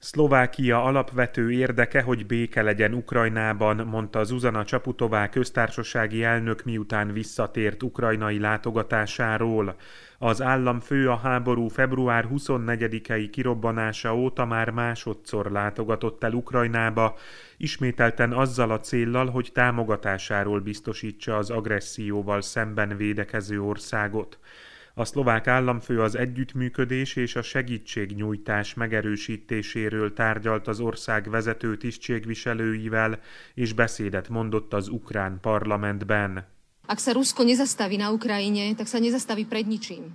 Szlovákia alapvető érdeke, hogy béke legyen Ukrajnában, mondta Zuzana Csaputová köztársasági elnök, miután visszatért ukrajnai látogatásáról. Az államfő a háború február 24-i kirobbanása óta már másodszor látogatott el Ukrajnába, ismételten azzal a céllal, hogy támogatásáról biztosítsa az agresszióval szemben védekező országot. A szlovák államfő az együttműködés és a segítségnyújtás megerősítéséről tárgyalt az ország vezető tisztségviselőivel, és beszédet mondott az ukrán parlamentben. Ak sa Rusko nezastaví na Ukrajine, tak sa nezastaví pred ničím.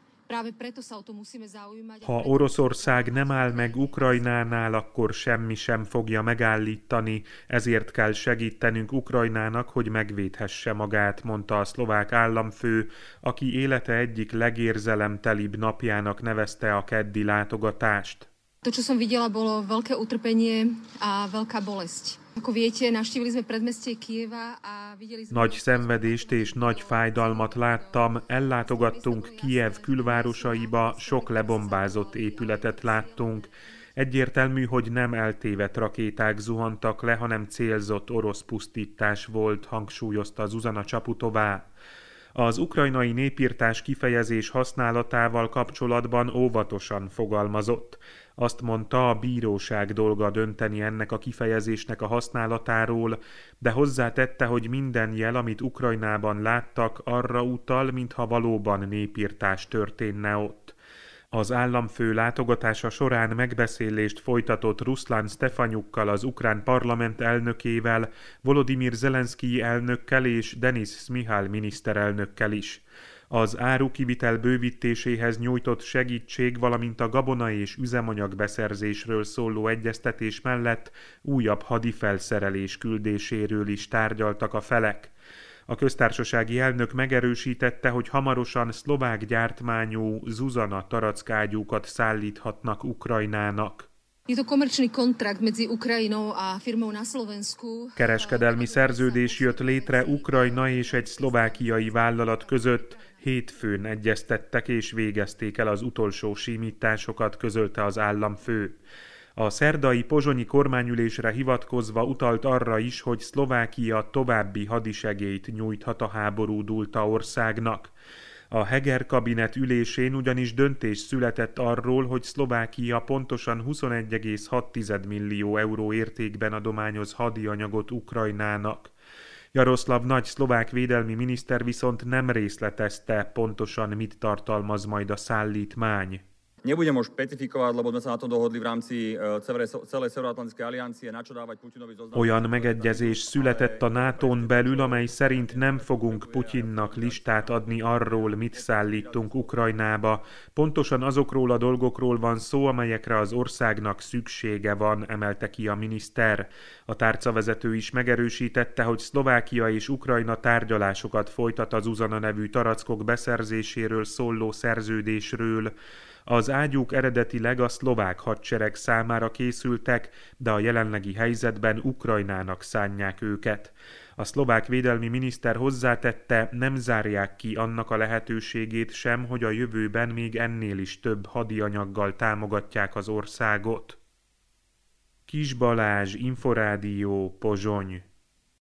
Ha Oroszország nem áll meg Ukrajnánál, akkor semmi sem fogja megállítani, ezért kell segítenünk Ukrajnának, hogy megvédhesse magát, mondta a szlovák államfő, aki élete egyik legérzelemtelibb napjának nevezte a keddi látogatást. To, čo som videla, bolo veľké utrpenie a veľká bolesť. Ako viete, navštívili sme predmestie Kyjeva a videli sme... Nagy szenvedést és nagy fájdalmat láttam, ellátogattunk Kijev külvárosaiba, sok lebombázott épületet láttunk. Egyértelmű, hogy nem eltévedt rakéták zuhantak le, hanem célzott orosz pusztítás volt, hangsúlyozta Zuzana Csaputová. Az ukrajnai népirtás kifejezés használatával kapcsolatban óvatosan fogalmazott. Azt mondta, a bíróság dolga dönteni ennek a kifejezésnek a használatáról, de hozzátette, hogy minden jel, amit Ukrajnában láttak, arra utal, mintha valóban népirtás történne ott. Az államfő látogatása során megbeszélést folytatott Ruszlán Stefanyukkal, az ukrán parlament elnökével, Volodymyr Zelenszkij elnökkel és Denis Szmihal miniszterelnökkel is. Az árukivitel bővítéséhez nyújtott segítség, valamint a gabona és üzemanyag beszerzésről szóló egyeztetés mellett újabb hadifelszerelés küldéséről is tárgyaltak a felek. A köztársasági elnök megerősítette, hogy hamarosan szlovák gyártmányú Zuzana tarackágyúkat szállíthatnak Ukrajnának. Je to komerčný kontrakt medzi Ukrajinou a firmou na Slovensku. Kereskedelmi szerződés jött létre Ukrajna és egy szlovákiai vállalat között. Hétfőn egyeztettek és végezték el az utolsó simításokat, közölte az államfő. A szerdai pozsonyi kormányülésre hivatkozva utalt arra is, hogy Szlovákia további hadisegélyt nyújthat a háború dúlta országnak. A Heger kabinet ülésén ugyanis döntés született arról, hogy Szlovákia pontosan 21,6 millió euró értékben adományoz hadianyagot Ukrajnának. Jaroszlav Nagy szlovák védelmi miniszter viszont nem részletezte pontosan, mit tartalmaz majd a szállítmány. Nebudem už špecifikovať, lebo sme sa na tom dohodli v rámci celej Severoatlantickej aliancie, na čo dávať Putinovi zoznam. Olyan megegyezés született a NATO-n belül, amely szerint nem fogunk Putyinnak listát adni arról, mit szállítunk Ukrajnába. Pontosan azokról a dolgokról van szó, amelyekre az országnak szüksége van, emelte ki a miniszter. A tárcavezető is megerősítette, hogy Szlovákia és Ukrajna tárgyalásokat folytat az Zuzana nevű tarackok beszerzéséről szóló szerződésről. Az ágyúk eredetileg a szlovák hadsereg számára készültek, de a jelenlegi helyzetben Ukrajnának szánják őket. A szlovák védelmi miniszter hozzátette, nem zárják ki annak a lehetőségét sem, hogy a jövőben még ennél is több hadianyaggal támogatják az országot. Kis Balázs, Inforádió, Pozsony.